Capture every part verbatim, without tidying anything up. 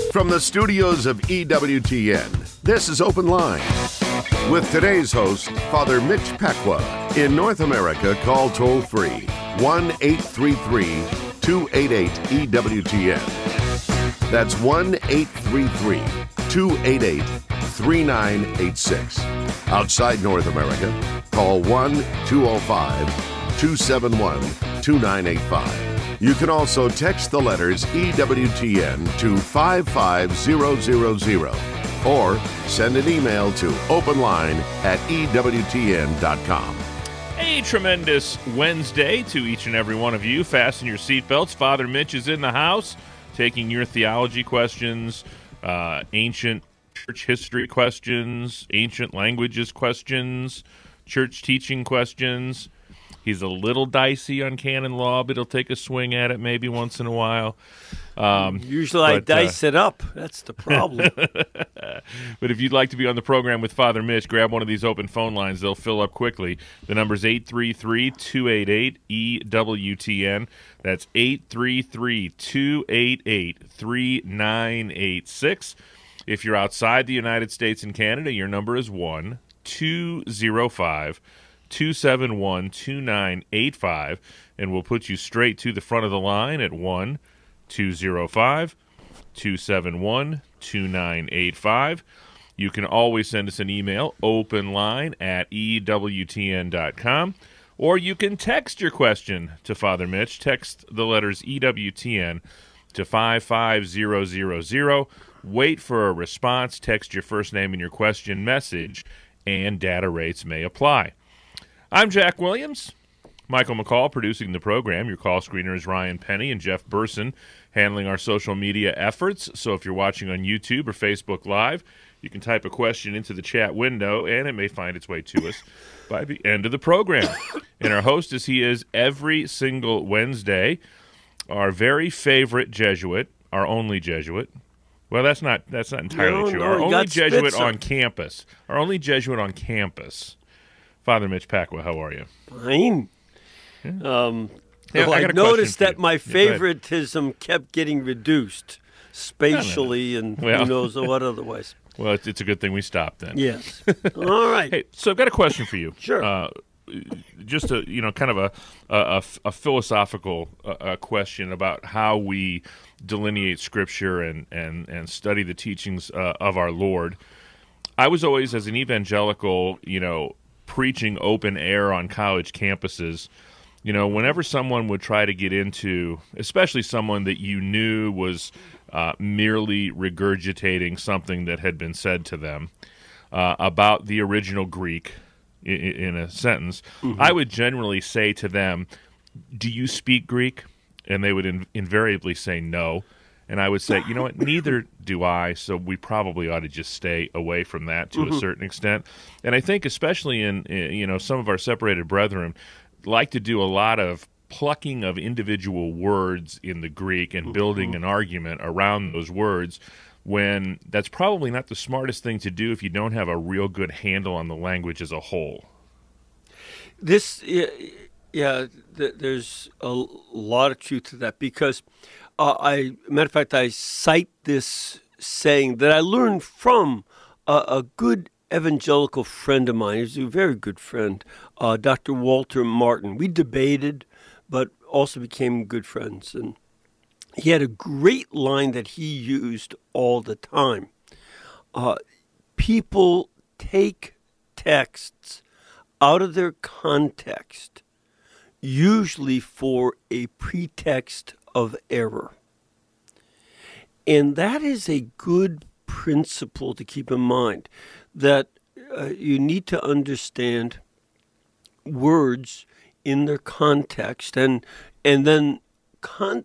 From the studios of E W T N, this is Open Line. With today's host, Father Mitch Pacwa. In North America, call toll-free one eight three three, two eight eight, E W T N. That's one eight three three, two eight eight, three nine eight six. Outside North America, call one two zero five, two seven one, two nine eight five. You can also text the letters E W T N to five five zero zero zero or send an email to openline at E W T N dot com. A tremendous Wednesday to each and every one of you. Fasten your seatbelts. Father Mitch is in the house taking your theology questions, uh, ancient church history questions, ancient languages questions, church teaching questions. He's a little dicey on canon law, but he'll take a swing at it maybe once in a while. Um, Usually I but, dice uh, it up. That's the problem. But if you'd like to be on the program with Father Mitch, grab one of these open phone lines. They'll fill up quickly. The number's eight three three, two eight eight, E W T N. That's eight three three, two eight eight, three nine eight six. If you're outside the United States and Canada, your number is one two zero five, two seven one, two nine eight five, and we'll put you straight to the front of the line at one two zero five, two seven one, two nine eight five. You can always send us an email, openline at E W T N dot com, or you can text your question to Father Mitch. Text the letters E W T N to five five zero zero zero. Wait for a response. Text your first name and your question message, and data rates may apply. I'm Jack Williams. Michael McCall producing the program. Your call screener is Ryan Penny and Jeff Burson handling our social media efforts. So if you're watching on YouTube or Facebook Live, you can type a question into the chat window, and it may find its way to us by the end of the program. And our host, as he is every single Wednesday, our very favorite Jesuit, our only Jesuit. Well, that's not that's not entirely No, true. no, Our you only got Jesuit Spitzer. on campus. Our only Jesuit on campus. Father Mitch Pacwa, how are you? Fine. Um, Yeah, though I I, got a question noticed for that you. my Yeah, go ahead. favoritism kept getting reduced spatially and Well. who knows what otherwise. Well, it's, it's a good thing we stopped then. Yes. All right. Hey, so I've got a question for you. Sure. Uh, just a you know, kind of a a, a philosophical uh, uh, question about how we delineate Scripture and and and study the teachings uh, of our Lord. I was always, as an evangelical, you know, preaching open air on college campuses. You know, whenever someone would try to get into, especially someone that you knew was uh, merely regurgitating something that had been said to them uh, about the original Greek in, in a sentence, mm-hmm. I would generally say to them, "Do you speak Greek?" And they would in, invariably say no. And I would say, you know what, neither do I, so we probably ought to just stay away from that to mm-hmm. a certain extent. And I think especially in, in, you know, some of our separated brethren like to do a lot of plucking of individual words in the Greek and building an argument around those words, when that's probably not the smartest thing to do if you don't have a real good handle on the language as a whole. This, yeah, yeah th- there's a lot of truth to that because, uh, I, matter of fact, I cite this saying that I learned from a, a good evangelical friend of mine. He's a very good friend, uh, Doctor Walter Martin. We debated, but also became good friends. And he had a great line that he used all the time. Uh, people take texts out of their context, usually for a pretext of error. And that is a good principle to keep in mind, that uh, you need to understand words in their context and and then con-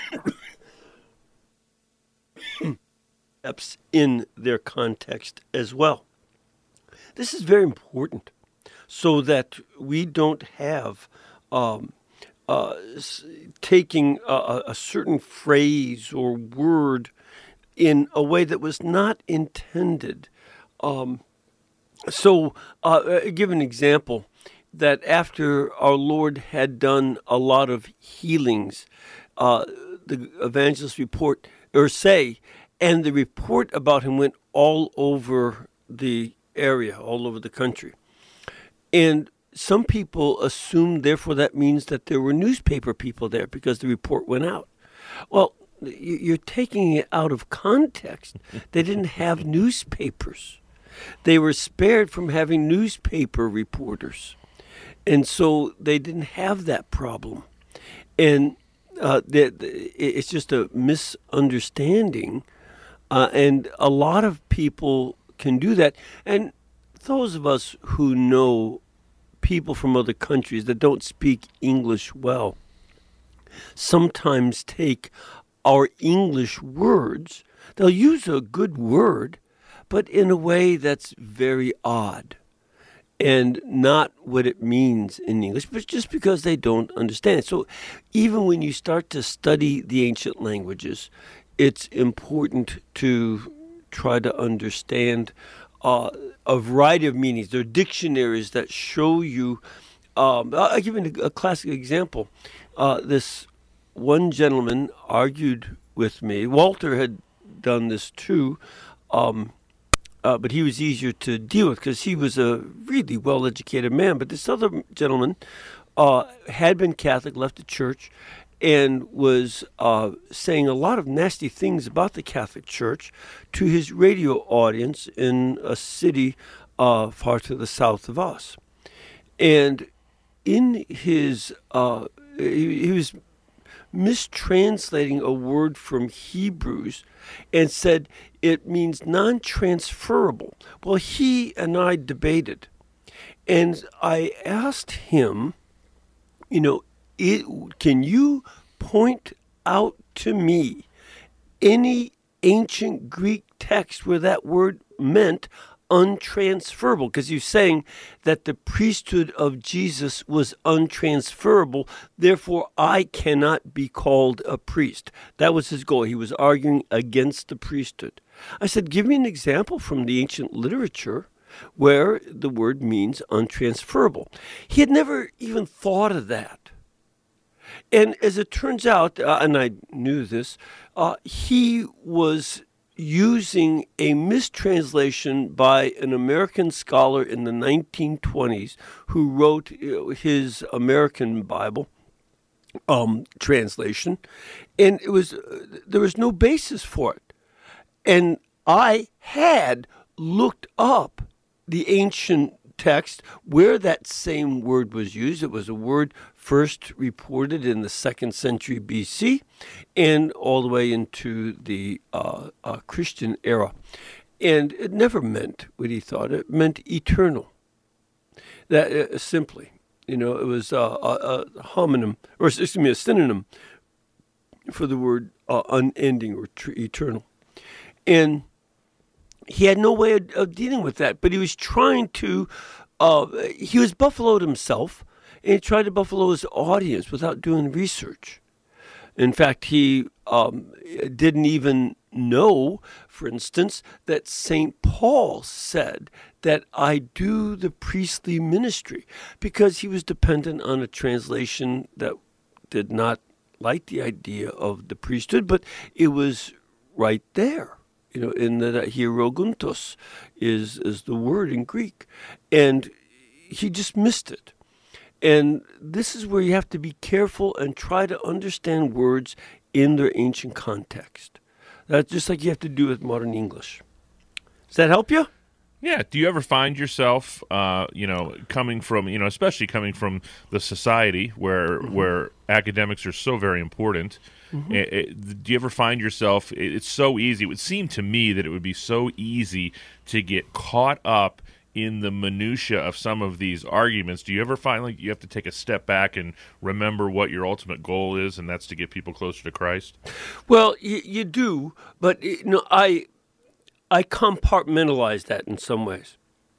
in their context as well. This is very important so that we don't have um, uh, taking a, a certain phrase or word in a way that was not intended. Um, so, uh, give an example that after our Lord had done a lot of healings, uh, the evangelists report or say, And the report about him went all over the area, all over the country. And some people assumed, therefore, that means that there were newspaper people there because the report went out. Well, you're taking it out of context. They didn't have newspapers. They were spared from having newspaper reporters. And so they didn't have that problem. And uh, the, the, it's just a misunderstanding. Uh, and a lot of people can do that. And those of us who know people from other countries that don't speak English well sometimes take our English words, they'll use a good word, but in a way that's very odd and not what it means in English, but just because they don't understand it. So even when you start to study the ancient languages, it's important to try to understand uh, a variety of meanings. There are dictionaries that show you. Um, I'll give you a, a classic example. Uh, this one gentleman argued with me. Walter had done this too, um, uh, but he was easier to deal with because he was a really well-educated man. But this other gentleman uh, had been Catholic, left the church, and was uh, saying a lot of nasty things about the Catholic Church to his radio audience in a city uh, far to the south of us. And in his, uh, he, he was mistranslating a word from Hebrews and said it means non-transferable. Well, he and I debated, and I asked him, you know, It, can you point out to me any ancient Greek text where that word meant untransferable? Because you're saying that the priesthood of Jesus was untransferable, therefore I cannot be called a priest. That was his goal. He was arguing against the priesthood. I said, give me an example from the ancient literature where the word means untransferable. He had never even thought of that. And as it turns out, uh, and I knew this, uh, he was using a mistranslation by an American scholar in the nineteen twenties who wrote his American Bible um, translation, and it was uh, there was no basis for it. And I had looked up the ancient text where that same word was used. It was a word first reported in the second century B C and all the way into the uh, uh, Christian era. And it never meant what he thought. It meant eternal. That uh, simply, you know, it was uh, a, a homonym, or excuse me, a synonym for the word uh, unending or tr- eternal. And he had no way of, of dealing with that, but he was trying to, uh, he was buffaloed himself, and he tried to buffalo his audience without doing research. In fact, he um, didn't even know, for instance, that Saint Paul said that I do the priestly ministry, because he was dependent on a translation that did not like the idea of the priesthood, but it was right there. You know, in the hieroguntos is is the word in Greek, and he just missed it. And this is where you have to be careful and try to understand words in their ancient context. That's just like you have to do with modern English. Does that help you? Yeah. Do you ever find yourself, uh, you know, coming from, you know, especially coming from the society where mm-hmm. where academics are so very important? Mm-hmm. It, it, do you ever find yourself, it, it's so easy, it would seem to me that it would be so easy to get caught up in the minutia of some of these arguments. Do you ever find like you have to take a step back and remember what your ultimate goal is, and that's to get people closer to Christ? Well, you, you do, but you know, I I compartmentalize that in some ways.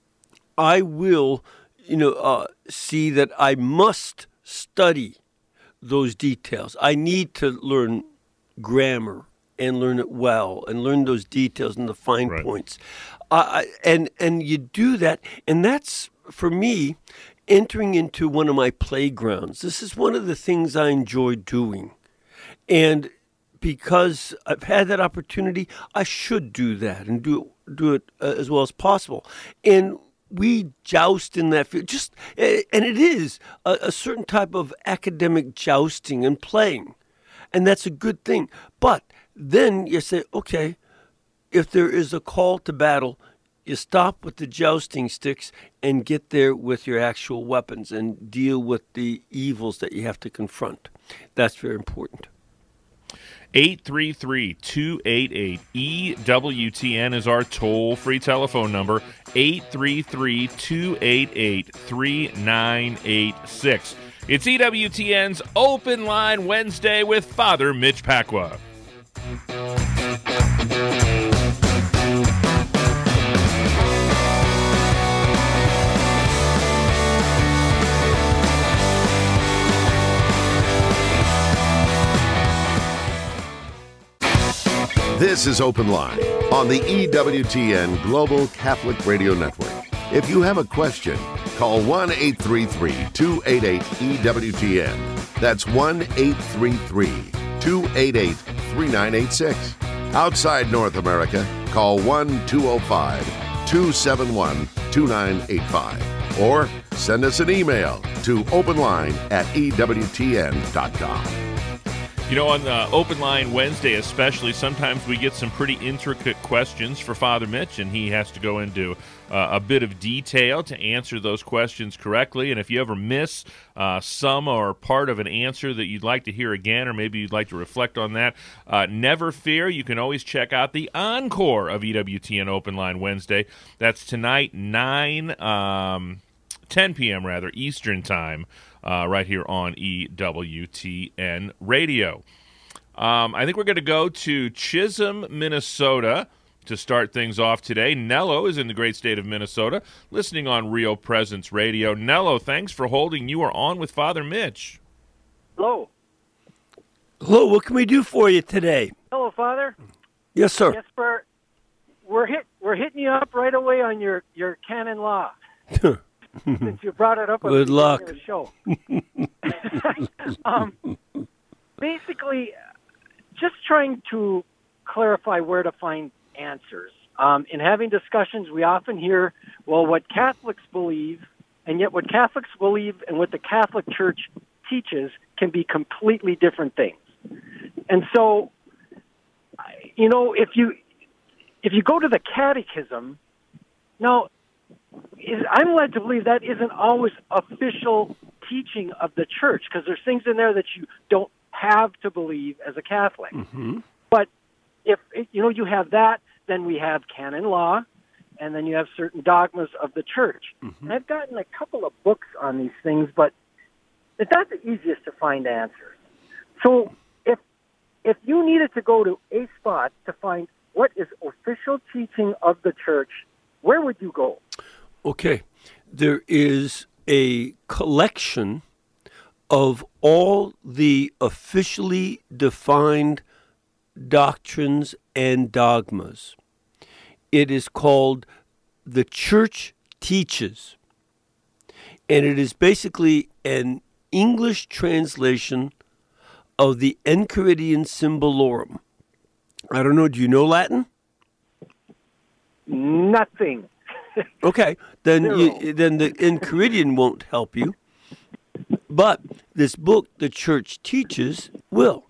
I will, you know, uh, see that I must study those details. I need to learn grammar and learn it well and learn those details and the fine right. points. Uh, and and you do that, and that's, for me, entering into one of my playgrounds. This is one of the things I enjoy doing. And because I've had that opportunity, I should do that and do it, do it uh, as well as possible. And we joust in that field. Just and it is a, a certain type of academic jousting and playing, and that's a good thing. But then you say, okay, if there is a call to battle, you stop with the jousting sticks and get there with your actual weapons and deal with the evils that you have to confront. That's very important. eight three three, two eight eight, E W T N is our toll-free telephone number, eight three three, two eight eight, three nine eight six. It's E W T N's Open Line Wednesday with Father Mitch Pacwa. This is Open Line on the E W T N Global Catholic Radio Network. If you have a question, call one eight three three, two eight eight, E W T N. That's one eight three three, two eight eight, three nine eight six. Outside North America, call one two zero five, two seven one, two nine eight five. Or send us an email to openline at E W T N dot com. You know, on the Open Line Wednesday especially, sometimes we get some pretty intricate questions for Father Mitch, and he has to go into uh, a bit of detail to answer those questions correctly. And if you ever miss uh, some or part of an answer that you'd like to hear again, or maybe you'd like to reflect on that, uh, never fear. You can always check out the encore of E W T N Open Line Wednesday. That's tonight, nine, um, ten p.m. rather, Eastern Time. Uh, right here on E W T N Radio. Um, I think we're going to go to Chisholm, Minnesota to start things off today. Nello is in the great state of Minnesota, listening on Real Presence Radio. Nello, thanks for holding. You are on with Father Mitch. Hello. Hello, what can we do for you today? Hello, Father. Yes, sir. Yes, we're, we're, hit, we're hitting you up right away on your, your canon law. Since you brought it up on Good the luck. Of the show. um, basically, just trying to clarify where to find answers. Um, in having discussions, we often hear, well, what Catholics believe, and yet what Catholics believe and what the Catholic Church teaches can be completely different things. And so, you know, if you if you go to the Catechism, now, Is, I'm led to believe that isn't always official teaching of the church, because there's things in there that you don't have to believe as a Catholic. Mm-hmm. But if, you know, you have that, then we have canon law, and then you have certain dogmas of the church. Mm-hmm. And I've gotten a couple of books on these things, but it's not the easiest to find answers. So if if you needed to go to a spot to find what is official teaching of the church, where would you go? Okay, there is a collection of all the officially defined doctrines and dogmas. It is called The Church Teaches, and it is basically an English translation of the Enchiridion Symbolorum. I don't know, do you know Latin? Nothing. Okay, then you, then the Enchiridion won't help you. But this book, The Church Teaches, will.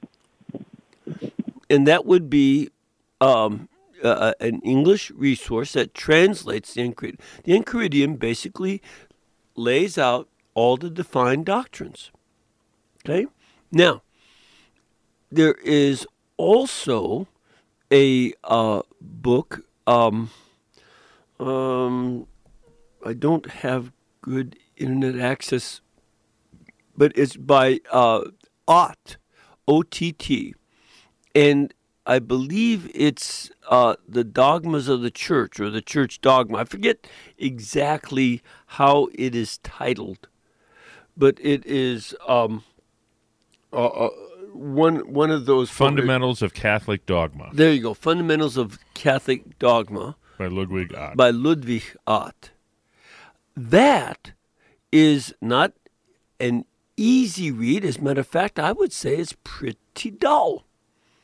And that would be um, uh, an English resource that translates the Enchiridion. The Enchiridion basically lays out all the defined doctrines. Okay? Now, there is also a uh, book... Um, Um, I don't have good internet access, but it's by uh, Ott, O T T, and I believe it's uh, the Dogmas of the Church, or the Church Dogma. I forget exactly how it is titled, but it is um, uh, uh, one one of those Fundamentals of Catholic Dogma. There you go, Fundamentals of Catholic Dogma. By Ludwig Ott. By Ludwig Ott. That is not an easy read. As a matter of fact, I would say it's pretty dull.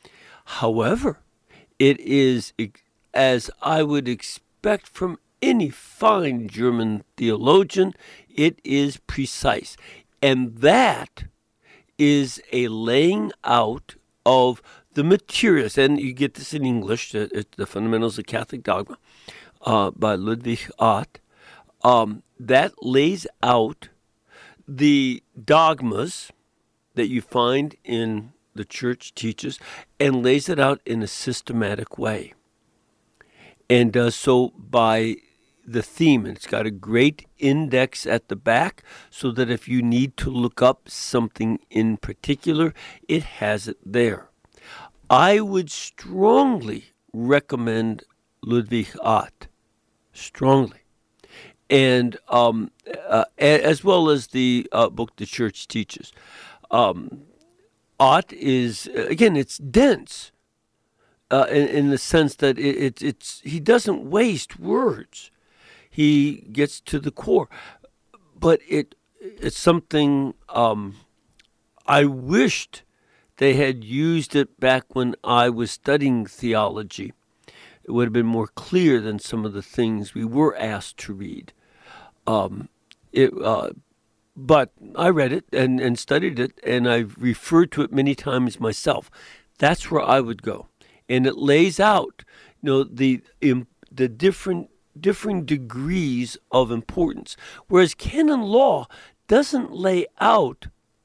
However, it is, as I would expect from any fine German theologian, it is precise. And that is a laying out of the materials. And you get this in English, the, the Fundamentals of Catholic Dogma uh, by Ludwig Ott. Um, that lays out the dogmas that you find in the church teaches and lays it out in a systematic way. And does so by the theme. And it's got a great index at the back so that if you need to look up something in particular, it has it there. I would strongly recommend Ludwig Ott. Strongly. And um, uh, as well as the uh, book The Church Teaches. Um, Ott is, again, it's dense uh, in, in the sense that it, it, it's he doesn't waste words. He gets to the core. But it it's something um, I wished they had used it back when I was studying theology. It would have been more clear than some of the things we were asked to read. Um, it, uh, but I read it and, and studied it, and I've referred to it many times myself. That's where I would go, and it lays out, you know, the um, the different differing degrees of importance. Whereas canon law doesn't lay out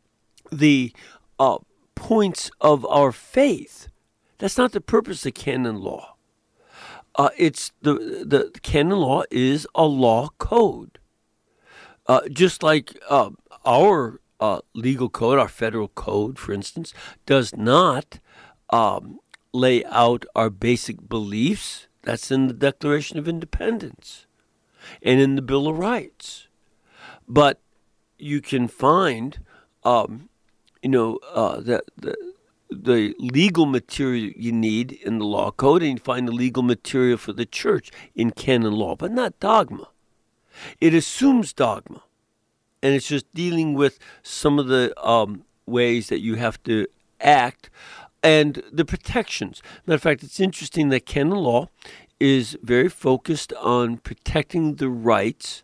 the uh, points of our faith. That's not the purpose of canon law. Uh, it's the, the the canon law is a law code. Uh, just like uh, our uh, legal code, our federal code, for instance, does not um, lay out our basic beliefs. That's in the Declaration of Independence and in the Bill of Rights. But you can find, um, you know, uh, the, the the legal material you need in the law code, and you find the legal material for the church in canon law, but not dogma. It assumes dogma, and it's just dealing with some of the um, ways that you have to act and the protections. Matter of fact, it's interesting that canon law is very focused on protecting the rights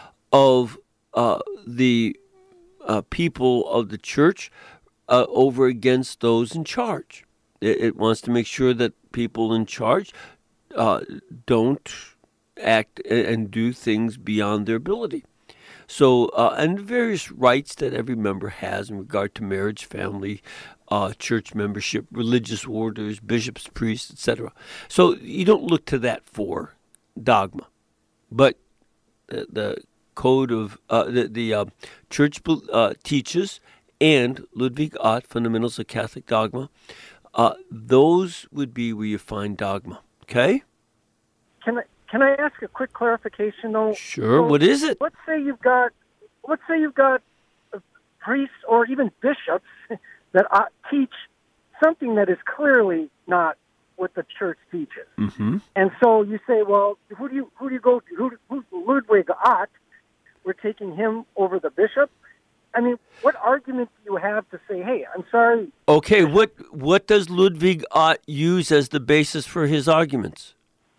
of uh, the uh, people of the church uh, over against those in charge. It, it wants to make sure that people in charge uh, don't act and do things beyond their ability. So, uh, and various rights that every member has in regard to marriage, family, uh, church membership, religious orders, bishops, priests, et cetera. So you don't look to that for dogma, but the, the code of uh, the the uh, church uh, teaches and Ludwig Ott, Fundamentals of Catholic Dogma. Uh, those would be where you find dogma. Okay. Can I? Can I ask a quick clarification, though? Sure. So what is it? Let's say you've got, let's say you've got priests or even bishops that uh, teach something that is clearly not what the church teaches, mm-hmm. and so you say, well, who do you who do you go to? Who, who's Ludwig Ott? We're taking him over the bishop. I mean, what argument do you have to say, hey, I'm sorry? Okay. What what does Ludwig Ott use as the basis for his arguments?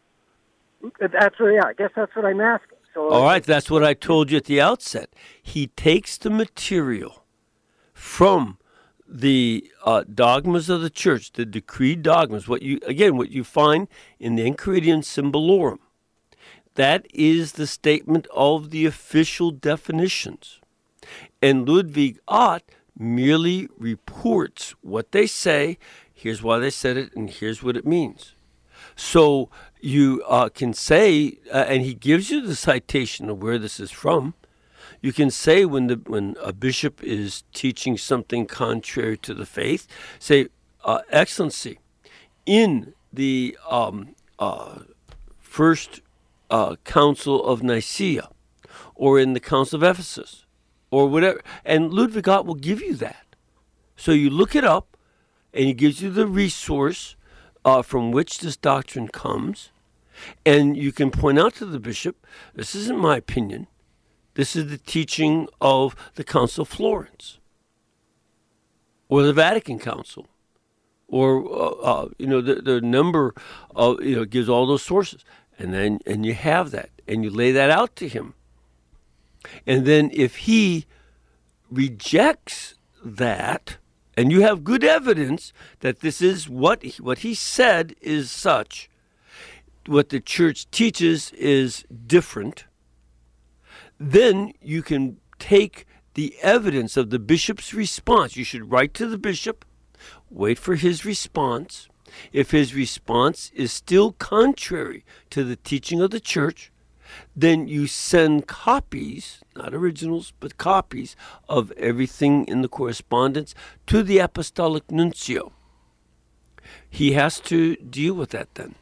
That's what, yeah, I guess that's what I'm asking. So, all right, that's what I told you at the outset. He takes the material from the uh, dogmas of the church, the decreed dogmas. What you again, what you find in the Enchiridion Symbolorum, that is the statement of the official definitions, and Ludwig Ott merely reports what they say. Here's why they said it, and here's what it means. So you uh, can say, uh, and he gives you the citation of where this is from. You can say when the when a bishop is teaching something contrary to the faith, say, uh, Excellency, in the um, uh, first uh, Council of Nicaea, or in the Council of Ephesus, or whatever, and Ludwig Ott will give you that. So you look it up, and he gives you the resource Uh, from which this doctrine comes, and you can point out to the bishop, this isn't my opinion, this is the teaching of the Council of Florence, or the Vatican Council, or uh, uh, you know, the, the number of, you know, gives all those sources, and then and you have that, and you lay that out to him, and then if he rejects that, and you have good evidence that this is what he, what he said is such, what the church teaches is different, then you can take the evidence of the bishop's response. You should write to the bishop, wait for his response. If his response is still contrary to the teaching of the church, then you send copies, not originals, but copies of everything in the correspondence to the apostolic nuncio. He has to deal with that then.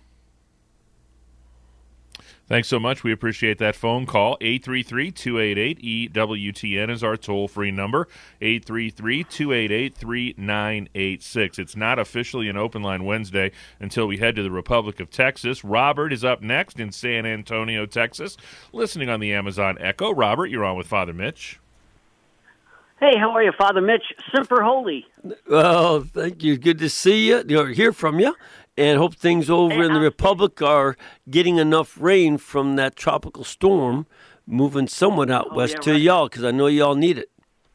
Thanks so much. We appreciate that phone call. eight three three, two eight eight, E W T N is our toll-free number. eight three three, two eight eight, three nine eight six. It's not officially an Open Line Wednesday until we head to the Republic of Texas. Robert is up next in San Antonio, Texas, listening on the Amazon Echo. Robert, you're on with Father Mitch. Hey, how are you, Father Mitch? Semper Holy. Well, thank you. Good to see you, or hear from you. And hope things over Hey, in the I'm- Republic are getting enough rain from that tropical storm moving somewhat out Oh, west yeah, to right. y'all, because I know y'all need it.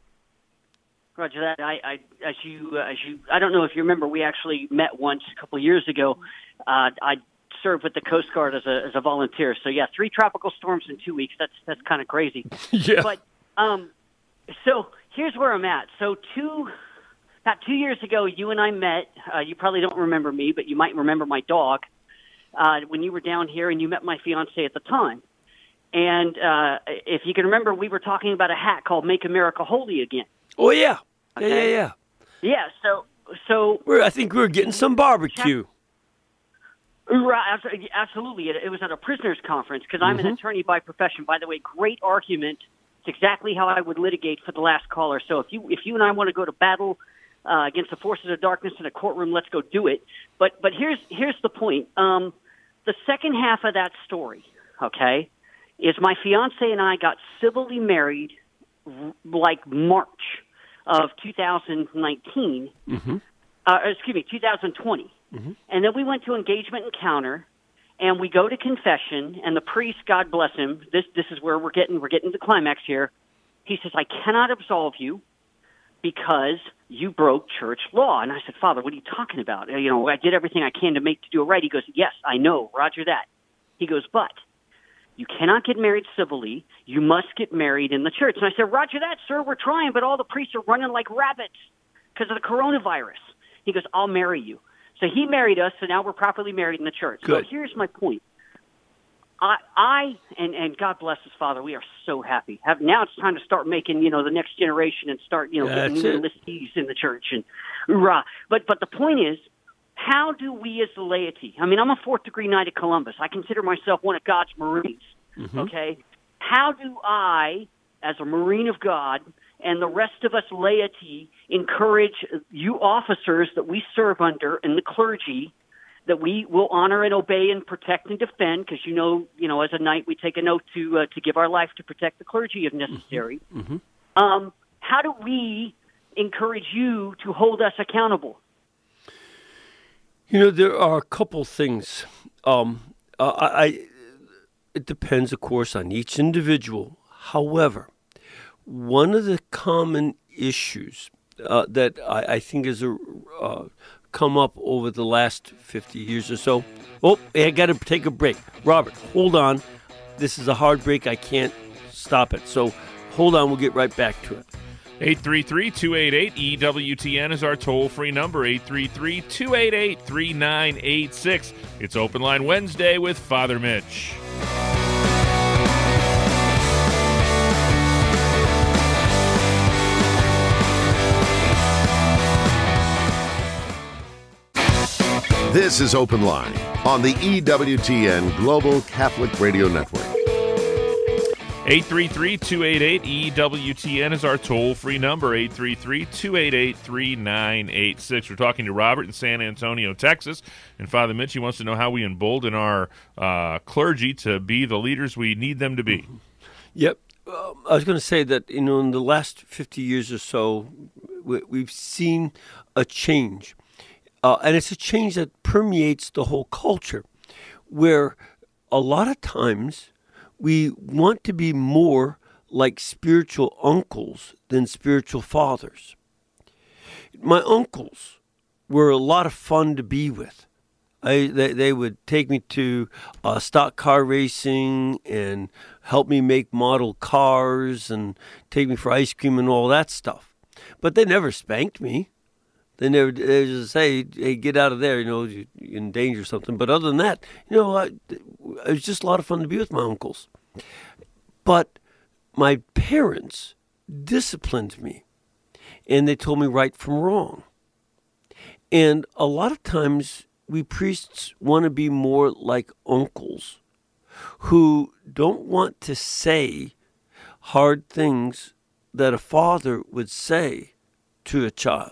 Roger that. I, I, as you, uh, as you, I don't know if you remember, we actually met once a couple of years ago. Uh, I served with the Coast Guard as a as a volunteer. So yeah, three tropical storms in two weeks. That's that's kind of crazy. Yeah. But um, so here's where I'm at. So two, about two years ago, you and I met. Uh, you probably don't remember me, but you might remember my dog. Uh, when you were down here and you met my fiance at the time. And uh, if you can remember, we were talking about a hat called "Make America Holy Again." Oh, yeah. Yeah, Okay. yeah, yeah. Yeah. So so We're, I think we're getting some barbecue. Right, abso- absolutely. It, it was at a prisoners conference because I'm Mm-hmm. an attorney by profession. By the way, great argument. It's exactly how I would litigate for the last caller. So if you if you and I want to go to battle uh, against the forces of darkness in a courtroom, let's go do it. But but here's here's the point. Um, the second half of that story, okay, is my fiance and I got civilly married r- like March of two thousand nineteen. Mm-hmm. Uh, excuse me, two thousand twenty. Mm-hmm. And then we went to engagement encounter, and we go to confession, and the priest, God bless him, this this is where we're getting we're getting to the climax here. He says, "I cannot absolve you because you broke church law." And I said, "Father, what are you talking about? You know, I did everything I can to make to do it right." He goes, "Yes, I know, Roger that." He goes, "But you cannot get married civilly. You must get married in the church." And I said, "Roger that, sir. We're trying, but all the priests are running like rabbits because of the coronavirus." He goes, "I'll marry you." So he married us, so now we're properly married in the church. Good. So here's my point. I, I and, and God bless us, Father, we are so happy. Have, now it's time to start making, you know, the next generation and start, you know, That's getting new it. listees in the church. And rah. But, but the point is, how do we as the laity, I mean, I'm a fourth degree Knight of Columbus. I consider myself one of God's Marines, Mm-hmm. okay? How do I, as a Marine of God, and the rest of us laity encourage you officers that we serve under and the clergy that we will honor and obey and protect and defend, because you know, you know, as a knight we take an oath to uh, to give our life to protect the clergy if necessary. Mm-hmm. Um, how do we encourage you to hold us accountable? You know, there are a couple things. Um, uh, I, I, it depends, of course, on each individual. However, one of the common issues uh, that I, I think has uh, come up over the last fifty years or so. Oh, I got to take a break. Robert, hold on. This is a hard break. I can't stop it. So hold on. We'll get right back to it. eight three three, two eight eight, E W T N is our toll-free number, eight three three, two eight eight, three nine eight six. It's Open Line Wednesday with Father Mitch. This is Open Line on the E W T N Global Catholic Radio Network. eight three three, two eight eight, E W T N is our toll-free number, eight three three, two eight eight, three nine eight six. We're talking to Robert in San Antonio, Texas, and Father Mitch, he wants to know how we embolden our uh, clergy to be the leaders we need them to be. Yep. Um, I was going to say that, you know, in the last fifty years or so, we, we've seen a change. uh, and it's a change that permeates the whole culture, where a lot of times we want to be more like spiritual uncles than spiritual fathers. My uncles were a lot of fun to be with. I, they, they would take me to uh, stock car racing and help me make model cars and take me for ice cream and all that stuff. But they never spanked me. They never they just say, hey, get out of there, you know, you, you endanger something. But other than that, you know, I, it was just a lot of fun to be with my uncles. But my parents disciplined me, and they told me right from wrong. And a lot of times we priests want to be more like uncles who don't want to say hard things that a father would say to a child.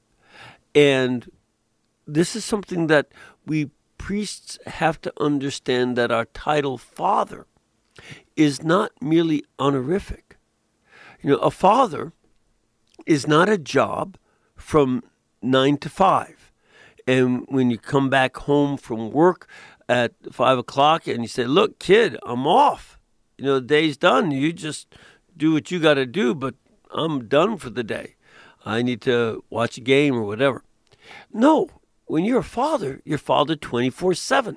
And this is something that we priests have to understand, that our title father is not merely honorific. You know, a father is not a job from nine to five. And when you come back home from work at five o'clock and you say, look, kid, I'm off. You know, the day's done. You just do what you got to do, but I'm done for the day. I need to watch a game or whatever. No, when you're a father, you're father twenty-four seven.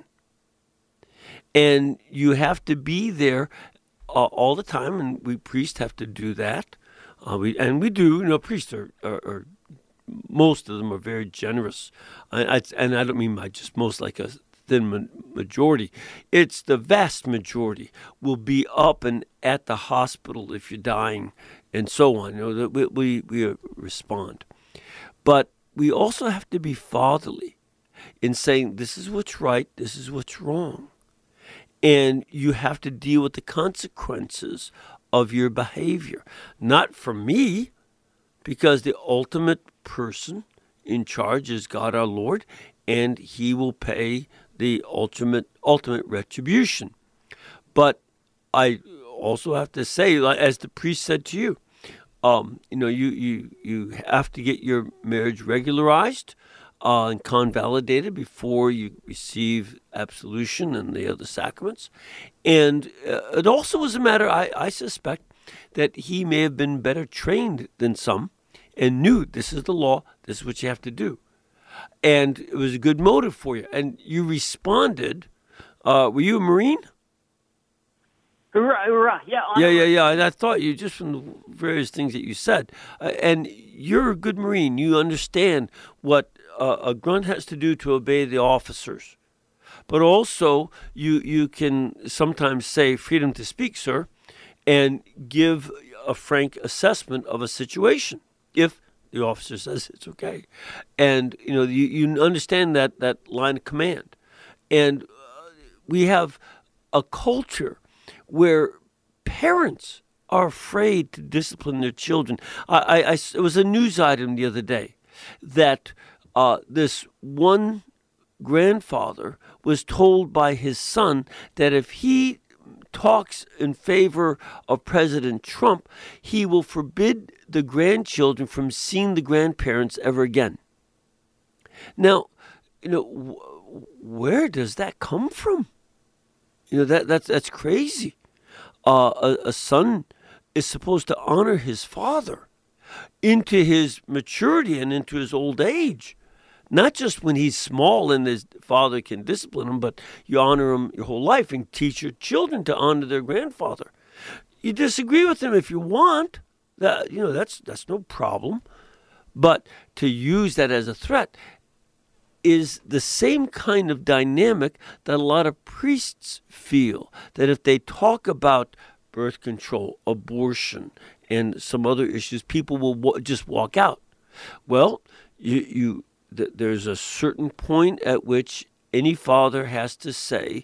And you have to be there uh, all the time, and we priests have to do that. Uh, we And we do, you know, priests are, are, are most of them are very generous. I, I, and I don't mean by just most like a thin majority. It's the vast majority will be up and at the hospital if you're dying and so on. You know, we, we, we respond. But we also have to be fatherly in saying this is what's right, this is what's wrong. And you have to deal with the consequences of your behavior. Not from me, because the ultimate person in charge is God our Lord, and he will pay the ultimate ultimate retribution. But I also have to say, as the priest said to you, um, you know, you, you, you have to get your marriage regularized uh, and convalidated before you receive absolution and the other sacraments. And uh, it also was a matter, I, I suspect, that he may have been better trained than some and knew this is the law, this is what you have to do. And it was a good motive for you. And you responded. Uh, were you a Marine? Hoorah, hoorah. Yeah, yeah, yeah, yeah. And I thought you, just from the various things that you said. Uh, and you're a good Marine. You understand what uh, a grunt has to do to obey the officers. But also, you, you can sometimes say, freedom to speak, sir, and give a frank assessment of a situation if the officer says it's okay. And, you know, you, you understand that, that line of command. And uh, we have a culture where parents are afraid to discipline their children. I, I, I, it was a news item the other day that uh, this one grandfather was told by his son that if he talks in favor of President Trump, he will forbid the grandchildren from seeing the grandparents ever again. Now, you know, wh- where does that come from? You know, that that's that's crazy. Uh, a, a son is supposed to honor his father into his maturity and into his old age. Not just when he's small and his father can discipline him, but you honor him your whole life and teach your children to honor their grandfather. You disagree with him if you want. That, you know, that's that's no problem. But to use that as a threat is the same kind of dynamic that a lot of priests feel, that if they talk about birth control, abortion, and some other issues, people will w- just walk out. Well, you, you th- there's a certain point at which any father has to say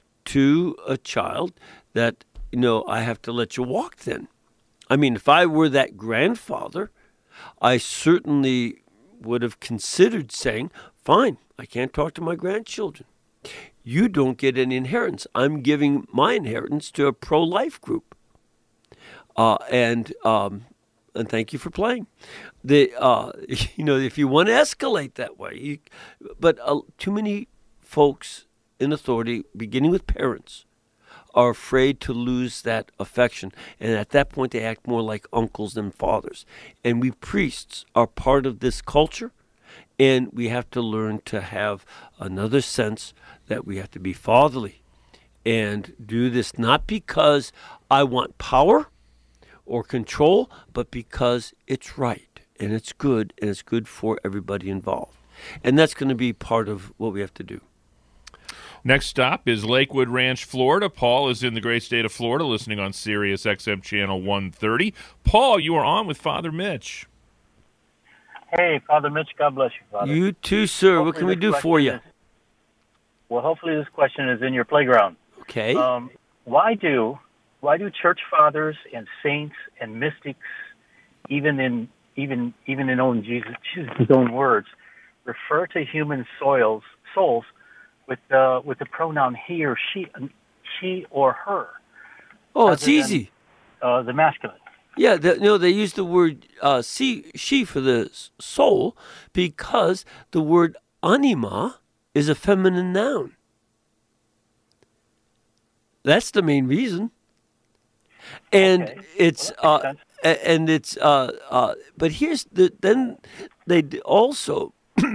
to a child that, you know, I have to let you walk then. I mean, if I were that grandfather, I certainly would have considered saying, fine, I can't talk to my grandchildren. You don't get any inheritance. I'm giving my inheritance to a pro-life group. Uh, and um, and thank you for playing. The uh, you know, if you want to escalate that way, you, but uh, too many folks in authority, beginning with parents, are afraid to lose that affection, and at that point they act more like uncles than fathers. And we priests are part of this culture, and we have to learn to have another sense that we have to be fatherly and do this not because I want power or control, but because it's right and it's good and it's good for everybody involved. And that's going to be part of what we have to do. Next stop is Lakewood Ranch, Florida. Paul is in the great state of Florida, listening on Sirius X M Channel one thirty. Paul, you are on with Father Mitch. Hey, Father Mitch, God bless you, Father. You too, sir. Hopefully what can we do this for you? question is- well, hopefully this question is in your playground. Okay. Um, why do why do church fathers and saints and mystics, even in even even in own Jesus, Jesus' own words, refer to human soils souls with the with the pronoun he or she, she or her? Oh, it's other than, easy. Uh, the masculine. Yeah, the, no, they use the word uh, she, she for the s- soul because the word anima is a feminine noun. That's the main reason. And Okay. it's Well, that uh, makes a- and it's uh, uh, but here's the then they d- also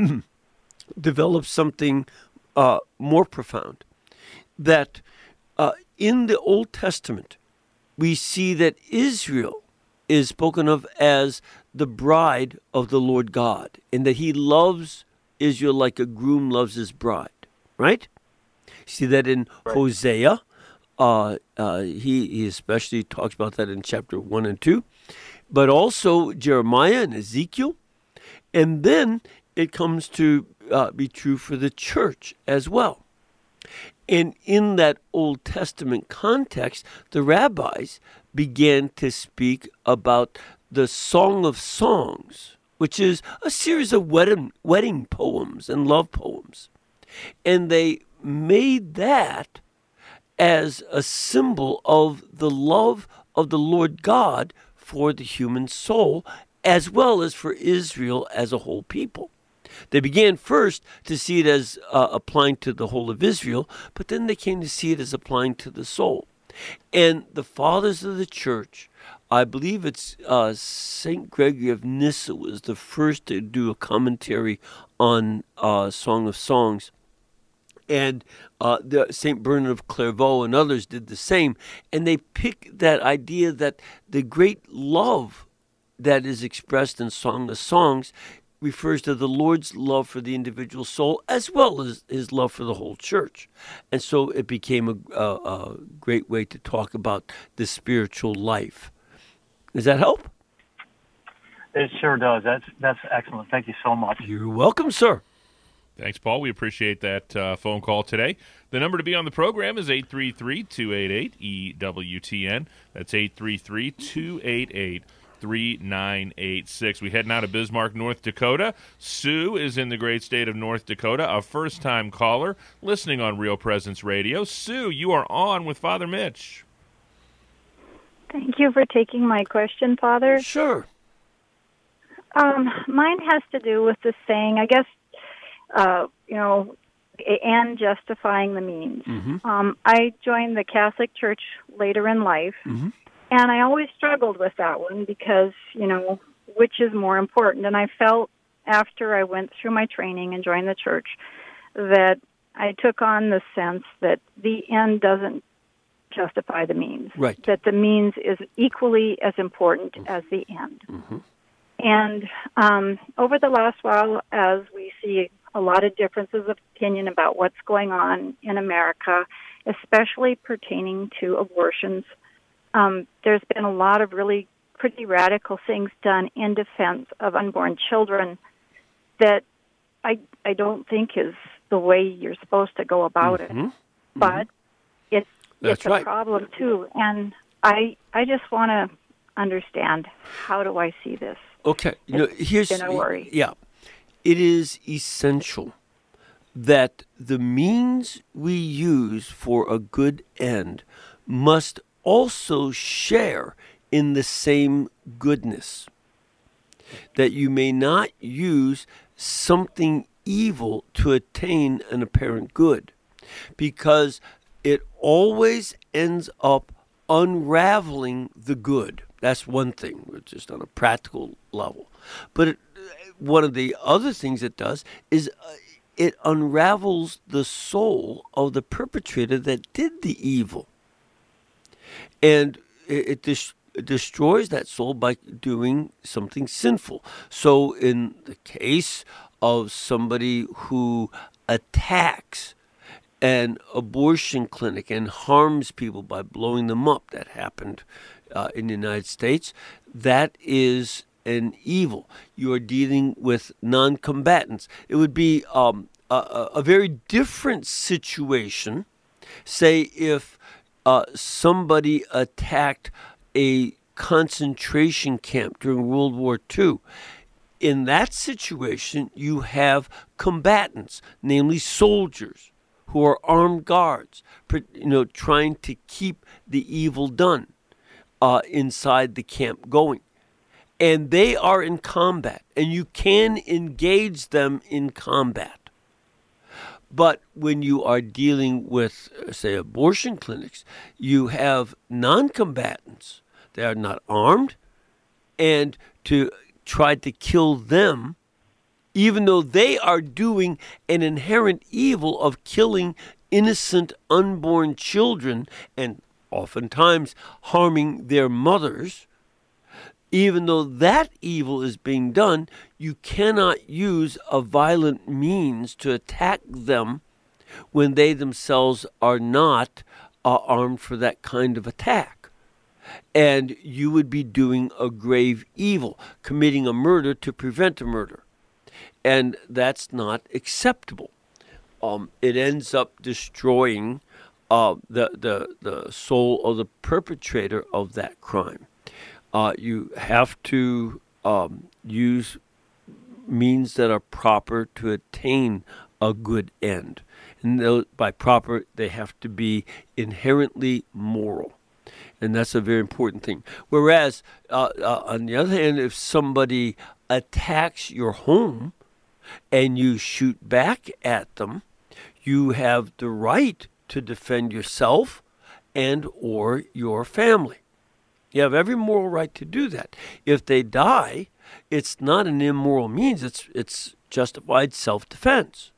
develop something uh, more profound, that uh, in the Old Testament we see that Israel is spoken of as the bride of the Lord God, and that he loves Israel like a groom loves his bride, right? See that in Right. Hosea. Uh, uh, he, he especially talks about that in chapter one and two, but also Jeremiah and Ezekiel. And then it comes to uh, be true for the church as well. And in that Old Testament context, the rabbis began to speak about the Song of Songs, which is a series of wedding, wedding poems and love poems. And they made that as a symbol of the love of the Lord God for the human soul, as well as for Israel as a whole people. They began first to see it as uh, applying to the whole of Israel, but then they came to see it as applying to the soul. And the fathers of the church, I believe it's uh, Saint Gregory of Nyssa was the first to do a commentary on uh, Song of Songs. And uh, the Saint Bernard of Clairvaux and others did the same. And they picked that idea that the great love that is expressed in Song of Songs refers to the Lord's love for the individual soul as well as his love for the whole church. And so it became a, a, a great way to talk about the spiritual life. Does that help? It sure does. That's that's excellent. Thank you so much. You're welcome, sir. Thanks, Paul. We appreciate that uh, phone call today. The number to be on the program is eight three three, two eight eight, E W T N. That's eight three three, two eight eight, three nine eight six. We heading out of Bismarck, North Dakota. Sue is in the great state of North Dakota, a first-time caller, listening on Real Presence Radio. Sue, you are on with Father Mitch. Thank you for taking my question, Father. Sure. Um, mine has to do with the saying, I guess, uh, you know, and justifying the means. Mm-hmm. Um, I joined the Catholic Church later in life, Mm-hmm. and I always struggled with that one because, you know, which is more important? And I felt after I went through my training and joined the church that I took on the sense that the end doesn't justify the means. Right. That the means is equally as important as the end. Mm-hmm. And um, over the last while, as we see a lot of differences of opinion about what's going on in America, especially pertaining to abortions, um, there's been a lot of really pretty radical things done in defense of unborn children that I I don't think is the way you're supposed to go about Mm-hmm. it. But it's That's it's a right. problem too, and I I just want to understand, how do I see this? Okay. You know, here's been a worry. Yeah. It is essential that the means we use for a good end must also share in the same goodness. that you may not use something evil to attain an apparent good, because it always ends up unraveling the good. That's one thing, just on a practical level. But it, one of the other things it does is uh, it unravels the soul of the perpetrator that did the evil. And it, it, dis- it destroys that soul by doing something sinful. So in the case of somebody who attacks an abortion clinic and harms people by blowing them up, that happened uh, in the United States, that is an evil. You are dealing with non-combatants. It would be um, a, a very different situation, say, if uh, somebody attacked a concentration camp during World War Two. In that situation, you have combatants, namely soldiers, who are armed guards, you know, trying to keep the evil done uh, inside the camp going. And they are in combat, and you can engage them in combat. But when you are dealing with, say, abortion clinics, you have non-combatants. They are not armed, and to try to kill them, even though they are doing an inherent evil of killing innocent unborn children and oftentimes harming their mothers, even though that evil is being done, you cannot use a violent means to attack them when they themselves are not uh, armed for that kind of attack. And you would be doing a grave evil, committing a murder to prevent a murder. And that's not acceptable. Um, it ends up destroying uh, the, the, the soul of the perpetrator of that crime. Uh, you have to um, use means that are proper to attain a good end. And those, by proper, they have to be inherently moral. And that's a very important thing. Whereas, uh, uh, on the other hand, if somebody attacks your home and you shoot back at them, you have the right to defend yourself and or your family. You have every moral right to do that. If they die, it's not an immoral means. It's it's justified self-defense.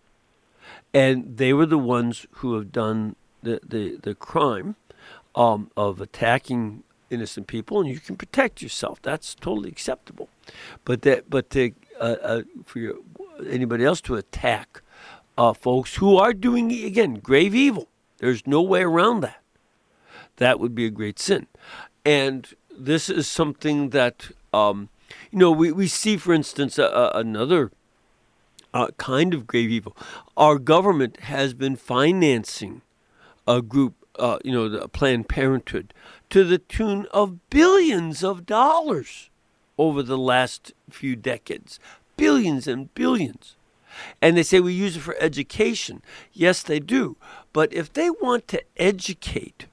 And they were the ones who have done the, the, the crime um, of attacking innocent people, and you can protect yourself. That's totally acceptable. But that, but to, uh, uh, for your, anybody else to attack uh, folks who are doing, again, grave evil, there's no way around that. That would be a great sin. And this is something that, um, you know, we, we see, for instance, uh, uh, another uh, kind of grave evil. Our government has been financing a group, uh, you know, the Planned Parenthood, to the tune of billions of dollars over the last few decades. Billions and billions. And they say we use it for education. Yes, they do. But if they want to educate,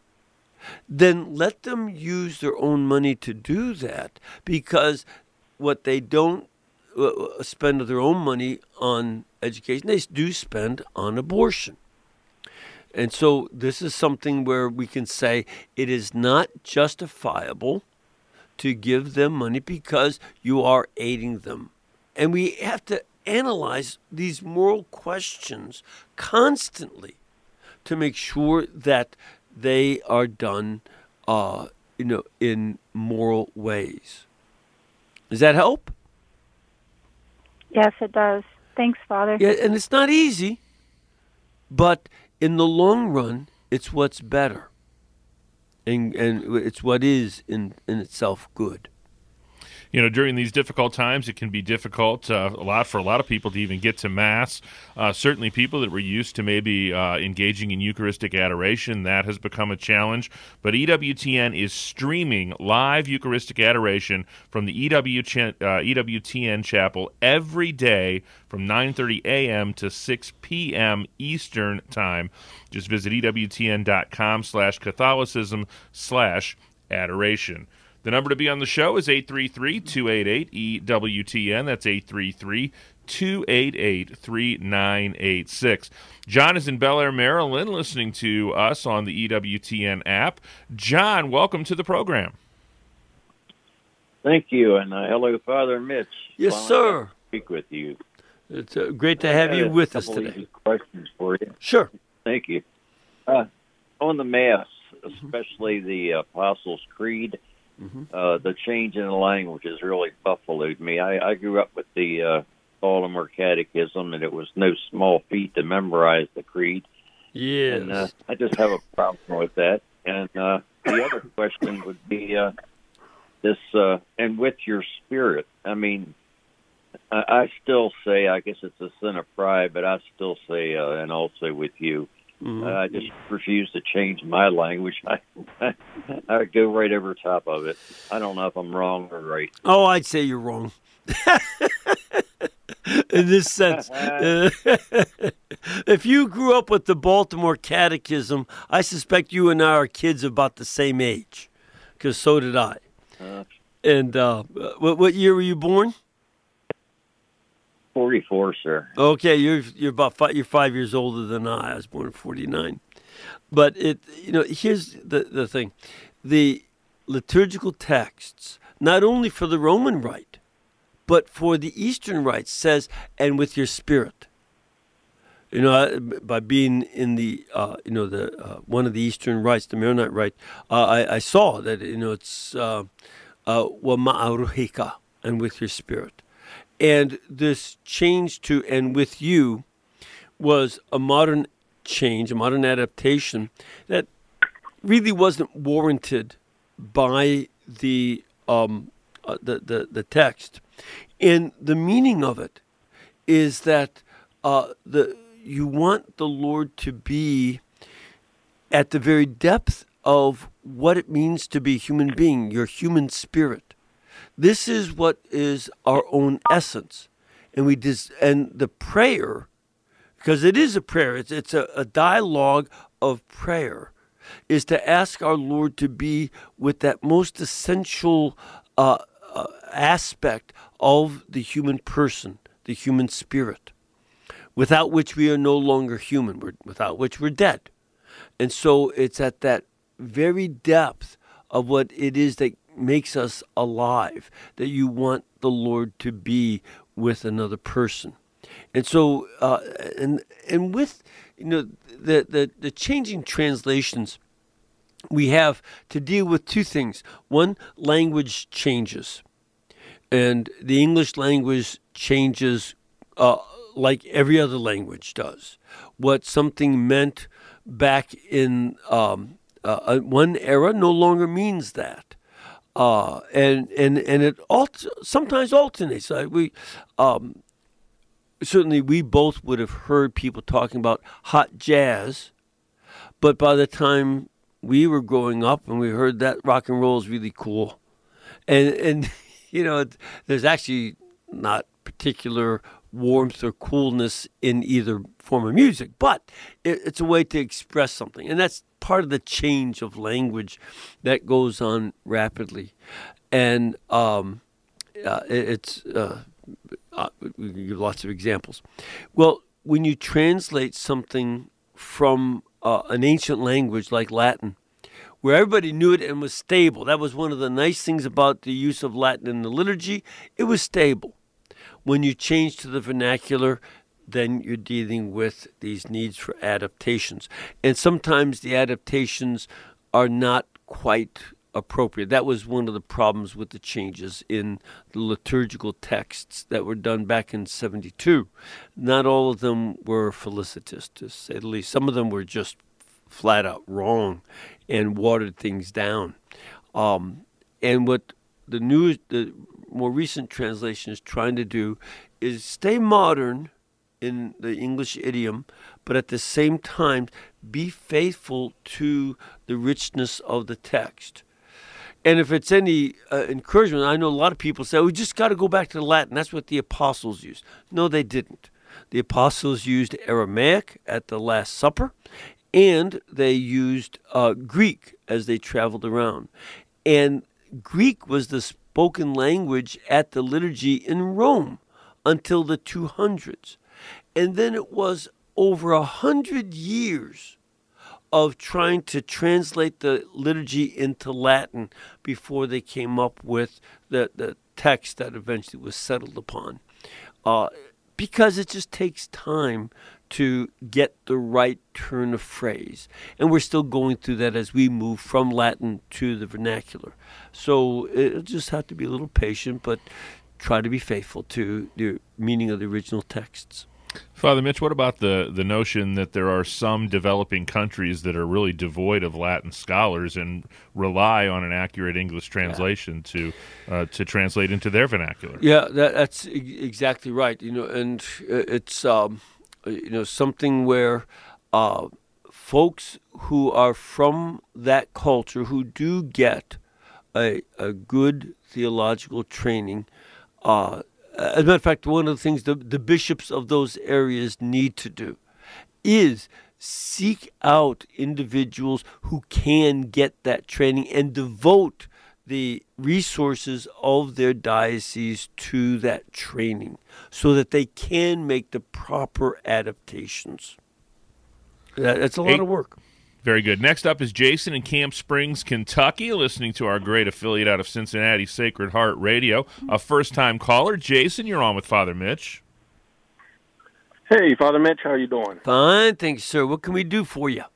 then let them use their own money to do that, because what they don't uh, spend their own money on education, they do spend on abortion. And so this is something where we can say it is not justifiable to give them money because you are aiding them. And we have to analyze these moral questions constantly to make sure that they are done, uh, you know, in moral ways. Does that help? Yes, it does. Thanks, Father. Yeah, and it's not easy, but in the long run, it's what's better, and and it's what is in, in itself good. You know, during these difficult times, it can be difficult uh, a lot for a lot of people to even get to Mass. Uh, certainly people that were used to maybe uh, engaging in Eucharistic adoration, that has become a challenge. But E W T N is streaming live Eucharistic adoration from the E W, Ch- uh, E W T N chapel every day from nine thirty a.m. to six p.m. Eastern Time. Just visit E W T N dot com slash Catholicism slash adoration. The number to be on the show is eight three three, two eight eight, E W T N. That's eight three three, two eight eight, three nine eight six. John is in Bel Air, Maryland, listening to us on the E W T N app. John, welcome to the program. Thank you, and uh, hello, Father Mitch. Yes, Finally sir. got to speak with you. It's uh, great to have I you had with a us couple today. easy questions for you. Sure. Thank you. Uh, on the Mass, especially the Apostles' Creed, Mm-hmm. uh, the change in the language has really buffaloed me. I, I grew up with the uh, Baltimore Catechism, and it was no small feat to memorize the Creed. Yes. And uh, I just have a problem with that. And uh, the other question would be uh, this, uh, and with your spirit. I mean, I, I still say, I guess it's a sin of pride, but I still say, uh, and also with you, Mm-hmm. uh, I just refuse to change my language. I, I, I go right over top of it. I don't know if I'm wrong or right. Oh, I'd say you're wrong. In this sense. If you grew up with the Baltimore Catechism, I suspect you and I are kids about the same age, because so did I. Uh, And uh, what, what year were you born? forty-four, sir. Okay, you're you're about five, you're five years older than I. I was born in forty-nine. But it, you know, here's the the thing: the liturgical texts, not only for the Roman Rite, but for the Eastern Rite, says, "And with your spirit." You know, by being in the, uh, you know, the uh, one of the Eastern rites, the Maronite Rite, uh, I, I saw that, you know, it's uh, uh, wa ma'aruhika, and with your spirit. And this change to "and with you" was a modern change, a modern adaptation that really wasn't warranted by the um, uh, the, the the text. And the meaning of it is that uh, the you want the Lord to be at the very depth of what it means to be a human being, your human spirit. This is what is our own essence. And we dis- and the prayer, because it is a prayer, it's, it's a, a dialogue of prayer, is to ask our Lord to be with that most essential uh, uh, aspect of the human person, the human spirit, without which we are no longer human, we're, without which we're dead. And so it's at that very depth of what it is that makes us alive that you want the Lord to be with another person. And so, uh, and and with, you know, the, the, the changing translations, we have to deal with two things. One, language changes. And the English language changes uh, like every other language does. What something meant back in um, uh, one era no longer means that. Uh, and, and, and it alt- sometimes alternates. Uh, we um, certainly, we both would have heard people talking about hot jazz, but by the time we were growing up and we heard that rock and roll is really cool. And, and you know, there's actually not particular warmth or coolness in either form of music, but it, it's a way to express something. And that's part of the change of language that goes on rapidly. And um, uh, it, it's, uh, uh, we can give lots of examples. Well, when you translate something from uh, an ancient language like Latin, where everybody knew it and was stable. That was one of the nice things about the use of Latin in the liturgy. It was stable. When you change to the vernacular, then you're dealing with these needs for adaptations. And sometimes the adaptations are not quite appropriate. That was one of the problems with the changes in the liturgical texts that were done back in seventy-two. Not all of them were felicitous, to say the least. Some of them were just flat out wrong and watered things down. Um, and what the new, the more recent translation is trying to do is stay modern in the English idiom, but at the same time be faithful to the richness of the text. And if it's any uh, encouragement, I know a lot of people say, we just got to go back to the Latin. That's what the apostles used. No, they didn't. The apostles used Aramaic at the Last Supper, and they used uh, Greek as they traveled around. And Greek was the spoken language at the liturgy in Rome until the two hundreds. And then it was over a hundred years of trying to translate the liturgy into Latin before they came up with the, the text that eventually was settled upon. Uh, because it just takes time to get the right turn of phrase. And we're still going through that as we move from Latin to the vernacular. So it'll just have to be a little patient, but try to be faithful to the meaning of the original texts. Father Mitch, what about the, the notion that there are some developing countries that are really devoid of Latin scholars and rely on an accurate English translation yeah. to uh, to translate into their vernacular? Yeah, that, that's e- exactly right. You know, and it's um, you know something where uh, folks who are from that culture who do get a a good theological training. Uh, As a matter of fact, one of the things the, the bishops of those areas need to do is seek out individuals who can get that training and devote the resources of their diocese to that training so that they can make the proper adaptations. That, that's a lot hey. of work. Very good. Next up is Jason in Camp Springs, Kentucky, listening to our great affiliate out of Cincinnati, Sacred Heart Radio. A first-time caller. Jason, you're on with Father Mitch. Hey, Father Mitch, how are you doing? Fine, thanks, sir. What can we do for you?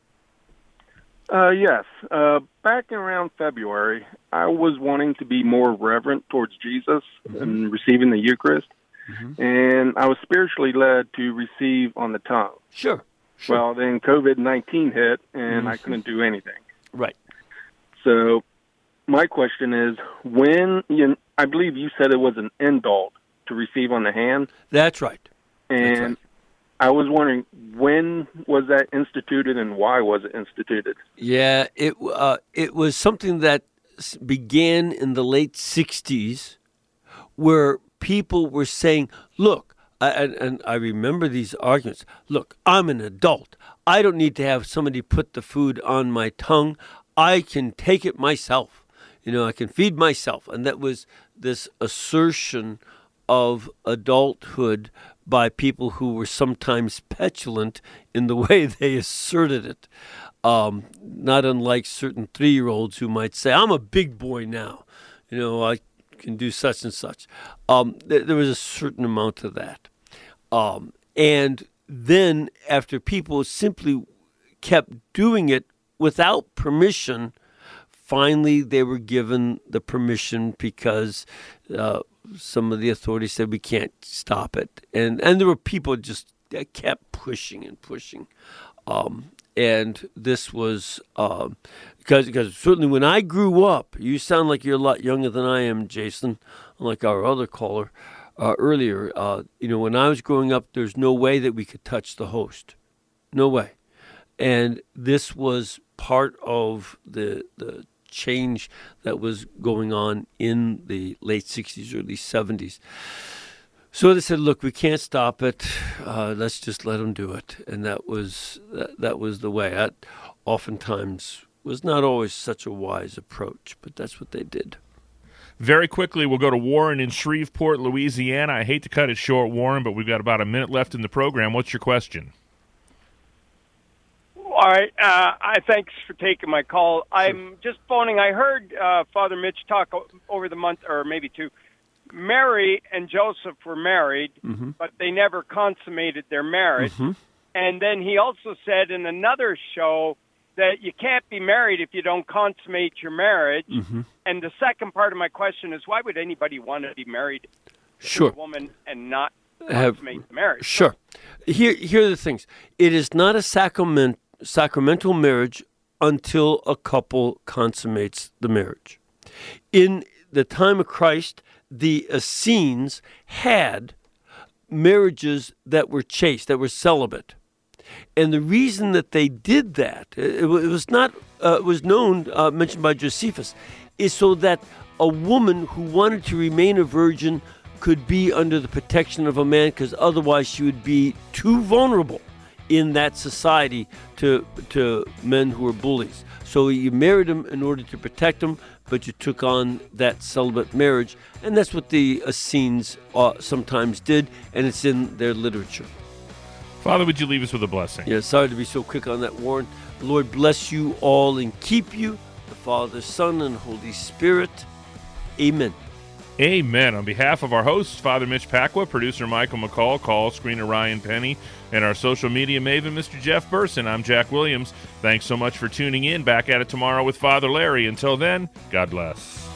Uh, yes. Uh, back in around February, I was wanting to be more reverent towards Jesus mm-hmm. and receiving the Eucharist, mm-hmm. and I was spiritually led to receive on the tongue. Sure. Sure. Well, then COVID nineteen hit, and mm-hmm. I couldn't do anything. Right. So my question is, when you, I believe you said it was an indult to receive on the hand. That's right. And That's right. I was wondering, when was that instituted, and why was it instituted? Yeah, it uh, it was something that began in the late sixties, where people were saying, look, And, and I remember these arguments. Look, I'm an adult. I don't need to have somebody put the food on my tongue. I can take it myself. You know, I can feed myself. And that was this assertion of adulthood by people who were sometimes petulant in the way they asserted it. Um, not unlike certain three-year-olds who might say, I'm a big boy now. You know, I can do such and such. Um, th- there was a certain amount of that. Um, and then after people simply kept doing it without permission, finally they were given the permission because uh, some of the authorities said we can't stop it. And and there were people just that kept pushing and pushing. Um, and this was um, because, because certainly when I grew up, you sound like you're a lot younger than I am, Jason, unlike our other caller. Uh, earlier, uh, you know, when I was growing up, there's no way that we could touch the host. No way. And this was part of the the change that was going on in the late sixties, early seventies. So they said, look, we can't stop it. Uh, let's just let them do it. And that was that, that was the way. That oftentimes was not always such a wise approach, but that's what they did. Very quickly, we'll go to Warren in Shreveport, Louisiana. I hate to cut it short, Warren, but we've got about a minute left in the program. What's your question? All right. Uh, I thanks for taking my call. I'm just phoning. I heard uh, Father Mitch talk o- over the month, or maybe two. Mary and Joseph were married, mm-hmm. but they never consummated their marriage. Mm-hmm. And then he also said in another show that you can't be married if you don't consummate your marriage. Mm-hmm. And the second part of my question is, why would anybody want to be married sure. to a woman and not consummate Have, the marriage? Sure. Here, here are the things. It is not a sacrament, sacramental marriage until a couple consummates the marriage. In the time of Christ, the Essenes had marriages that were chaste, that were celibate. And the reason that they did that, it was not, uh, it was known, uh, mentioned by Josephus, is so that a woman who wanted to remain a virgin could be under the protection of a man, because otherwise she would be too vulnerable in that society to to men who were bullies. So you married them in order to protect them, but you took on that celibate marriage, and that's what the Essenes uh, sometimes did, and it's in their literature. Father, would you leave us with a blessing? Yeah, sorry to be so quick on that, Warren. The Lord bless you all and keep you, the Father, Son, and Holy Spirit. Amen. Amen. On behalf of our hosts, Father Mitch Pacwa, producer Michael McCall, call screener Ryan Penny, and our social media maven, Mister Jeff Burson, I'm Jack Williams. Thanks so much for tuning in. Back at it tomorrow with Father Larry. Until then, God bless.